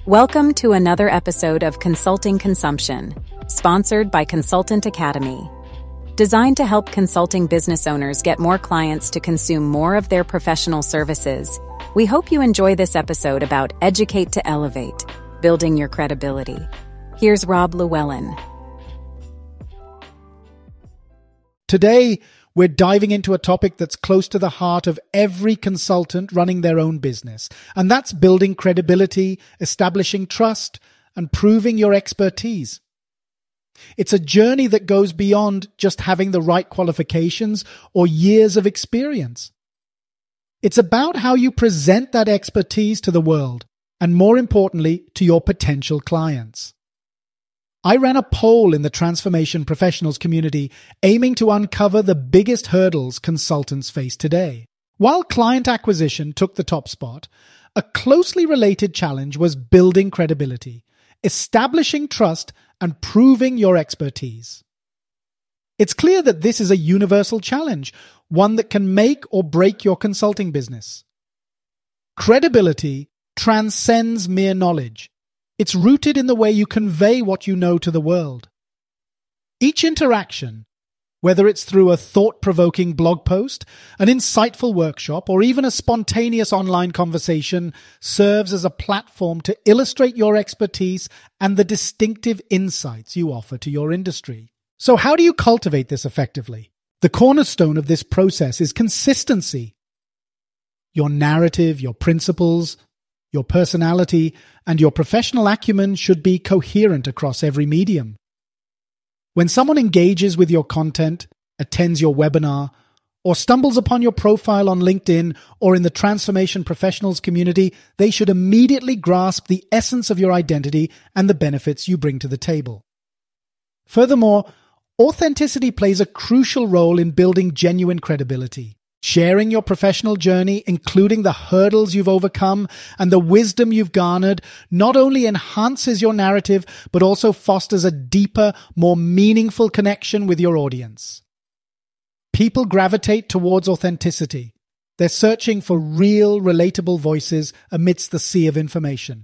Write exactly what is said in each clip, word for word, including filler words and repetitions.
Welcome to another episode of Consulting Consumption, sponsored by Consultant Academy. Designed to help consulting business owners get more clients to consume more of their professional services, we hope you enjoy this episode about Educate to Elevate, building your credibility. Here's Rob Llewellyn. Today, we're diving into a topic that's close to the heart of every consultant running their own business, and that's building credibility, establishing trust, and proving your expertise. It's a journey that goes beyond just having the right qualifications or years of experience. It's about how you present that expertise to the world, and more importantly, to your potential clients. I ran a poll in the transformation professionals community aiming to uncover the biggest hurdles consultants face today. While client acquisition took the top spot, a closely related challenge was building credibility, establishing trust, and proving your expertise. It's clear that this is a universal challenge, one that can make or break your consulting business. Credibility transcends mere knowledge. It's rooted in the way you convey what you know to the world. Each interaction, whether it's through a thought-provoking blog post, an insightful workshop, or even a spontaneous online conversation, serves as a platform to illustrate your expertise and the distinctive insights you offer to your industry. So how do you cultivate this effectively? The cornerstone of this process is consistency. Your narrative, your principles, your personality, and your professional acumen should be coherent across every medium. When someone engages with your content, attends your webinar, or stumbles upon your profile on LinkedIn or in the Transformation Professionals community, they should immediately grasp the essence of your identity and the benefits you bring to the table. Furthermore, authenticity plays a crucial role in building genuine credibility. Sharing your professional journey, including the hurdles you've overcome and the wisdom you've garnered, not only enhances your narrative, but also fosters a deeper, more meaningful connection with your audience. People gravitate towards authenticity. They're searching for real, relatable voices amidst the sea of information.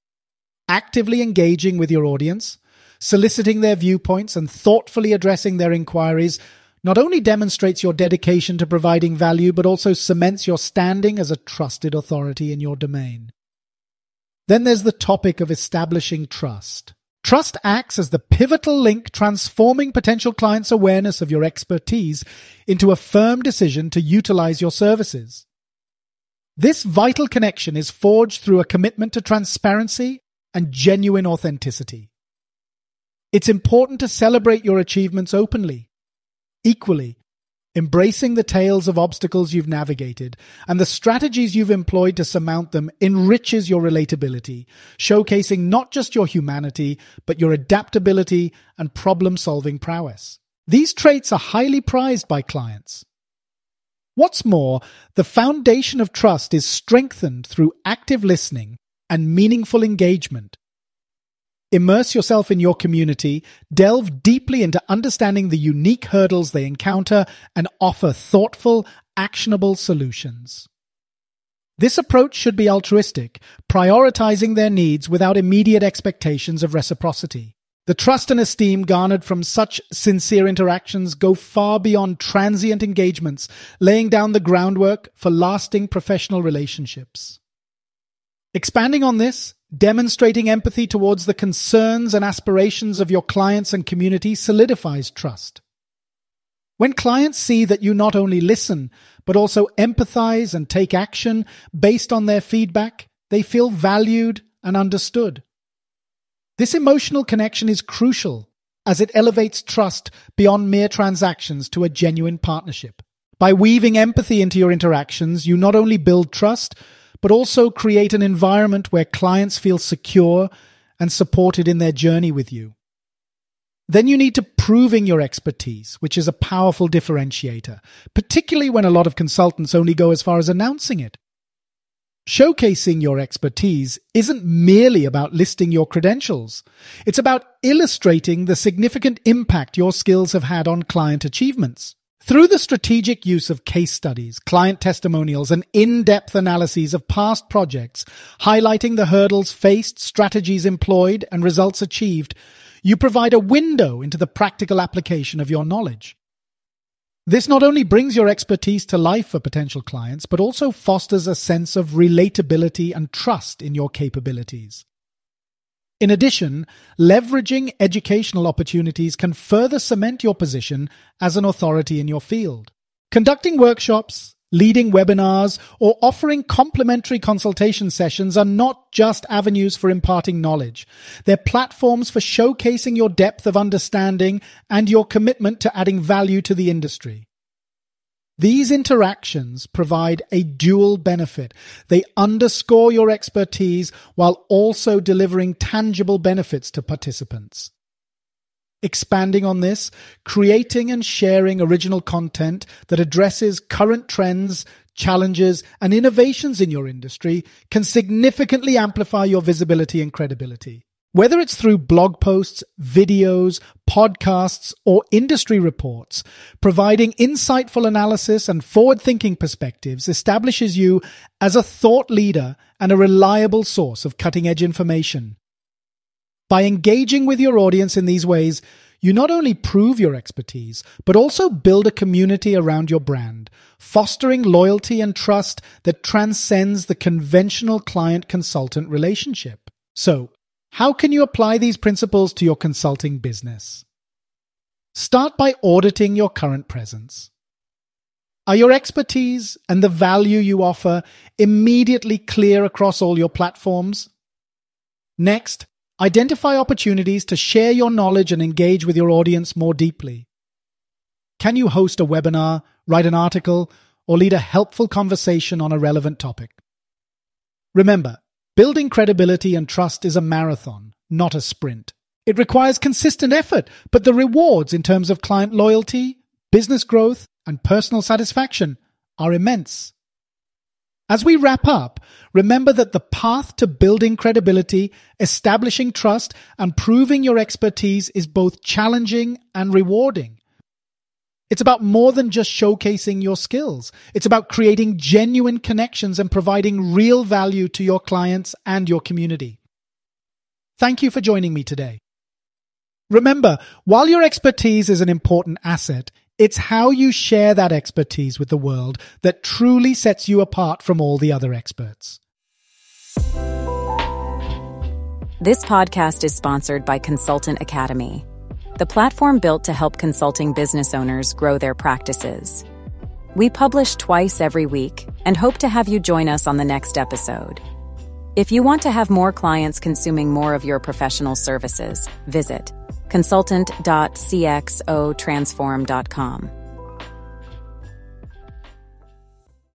Actively engaging with your audience, soliciting their viewpoints, and thoughtfully addressing their inquiries not only demonstrates your dedication to providing value, but also cements your standing as a trusted authority in your domain. Then there's the topic of establishing trust. Trust acts as the pivotal link transforming potential clients' awareness of your expertise into a firm decision to utilize your services. This vital connection is forged through a commitment to transparency and genuine authenticity. It's important to celebrate your achievements openly. Equally, embracing the tales of obstacles you've navigated and the strategies you've employed to surmount them enriches your relatability, showcasing not just your humanity, but your adaptability and problem-solving prowess. These traits are highly prized by clients. What's more, the foundation of trust is strengthened through active listening and meaningful engagement. Immerse yourself in your community, delve deeply into understanding the unique hurdles they encounter, and offer thoughtful, actionable solutions. This approach should be altruistic, prioritizing their needs without immediate expectations of reciprocity. The trust and esteem garnered from such sincere interactions go far beyond transient engagements, laying down the groundwork for lasting professional relationships. Expanding on this, demonstrating empathy towards the concerns and aspirations of your clients and community solidifies trust. When clients see that you not only listen, but also empathize and take action based on their feedback, they feel valued and understood. This emotional connection is crucial as it elevates trust beyond mere transactions to a genuine partnership. By weaving empathy into your interactions, you not only build trust, but also create an environment where clients feel secure and supported in their journey with you. Then you need to proving your expertise, which is a powerful differentiator, particularly when a lot of consultants only go as far as announcing it. Showcasing your expertise isn't merely about listing your credentials. It's about illustrating the significant impact your skills have had on client achievements. Through the strategic use of case studies, client testimonials, and in-depth analyses of past projects, highlighting the hurdles faced, strategies employed, and results achieved, you provide a window into the practical application of your knowledge. This not only brings your expertise to life for potential clients, but also fosters a sense of relatability and trust in your capabilities. In addition, leveraging educational opportunities can further cement your position as an authority in your field. Conducting workshops, leading webinars, or offering complimentary consultation sessions are not just avenues for imparting knowledge. They're platforms for showcasing your depth of understanding and your commitment to adding value to the industry. These interactions provide a dual benefit. They underscore your expertise while also delivering tangible benefits to participants. Expanding on this, creating and sharing original content that addresses current trends, challenges, and innovations in your industry can significantly amplify your visibility and credibility. Whether it's through blog posts, videos, podcasts, or industry reports, providing insightful analysis and forward-thinking perspectives establishes you as a thought leader and a reliable source of cutting-edge information. By engaging with your audience in these ways, you not only prove your expertise, but also build a community around your brand, fostering loyalty and trust that transcends the conventional client-consultant relationship. So, how can you apply these principles to your consulting business? Start by auditing your current presence. Are your expertise and the value you offer immediately clear across all your platforms? Next, identify opportunities to share your knowledge and engage with your audience more deeply. Can you host a webinar, write an article, or lead a helpful conversation on a relevant topic? Remember, building credibility and trust is a marathon, not a sprint. It requires consistent effort, but the rewards in terms of client loyalty, business growth, and personal satisfaction are immense. As we wrap up, remember that the path to building credibility, establishing trust, and proving your expertise is both challenging and rewarding. It's about more than just showcasing your skills. It's about creating genuine connections and providing real value to your clients and your community. Thank you for joining me today. Remember, while your expertise is an important asset, it's how you share that expertise with the world that truly sets you apart from all the other experts. This podcast is sponsored by Consultant Academy, the platform built to help consulting business owners grow their practices. We publish twice every week and hope to have you join us on the next episode. If you want to have more clients consuming more of your professional services, visit consultant dot c x o transform dot com.